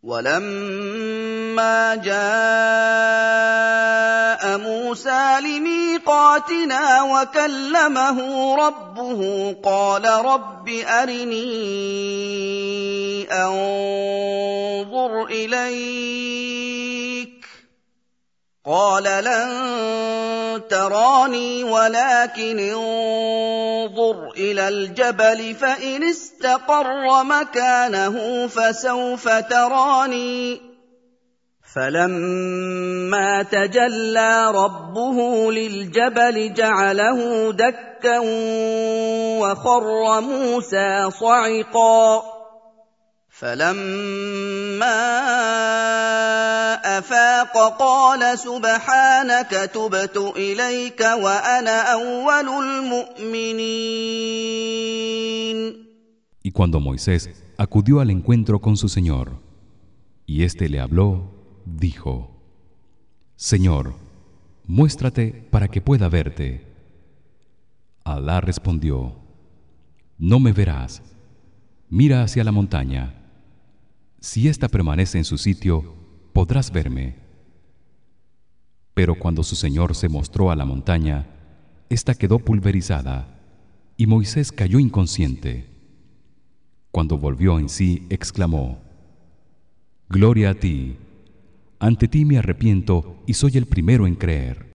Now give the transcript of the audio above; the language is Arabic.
وَلَمَّا جَاءَ مُوسَىٰ لِمِيقَاتِنَا وَكَلَّمَهُ رَبُّهُ قَالَ رَبِّ أَرِنِي أَنظُرْ إِلَيْكَ ۚ قَالَ لَن تَرَانِي وَلَٰكِنِ انظُرْ إِلَى الْجَبَلِ فَإِنِ اسْتَقَرَّ مَكَانَهُ فَسَوْفَ تَرَانِي ۚ فَلَمَّا تَجَلَّىٰ رَبُّهُ لِلْجَبَلِ جَعَلَهُ دَكًّا وَخَرَّ مُوسَىٰ صَعِقًا ۚ فَلَمَّا أَفَاقَ قَالَ سُبْحَانَكَ تُبْتُ إِلَيْكَ وَأَنَا أَوَّلُ الْمُؤْمِنِينَ. Y cuando Moisés acudió al encuentro con su Señor y éste le habló, dijo: Señor, muéstrate para que pueda verte. Alá respondió: No me verás. Mira hacia la montaña. Si ésta permanece en su sitio, podrás verme. Pero cuando su Señor se mostró a la montaña, ésta quedó pulverizada y Moisés cayó inconsciente. Cuando volvió en sí, exclamó: Gloria a ti. Ante ti me arrepiento y soy el primero en creer.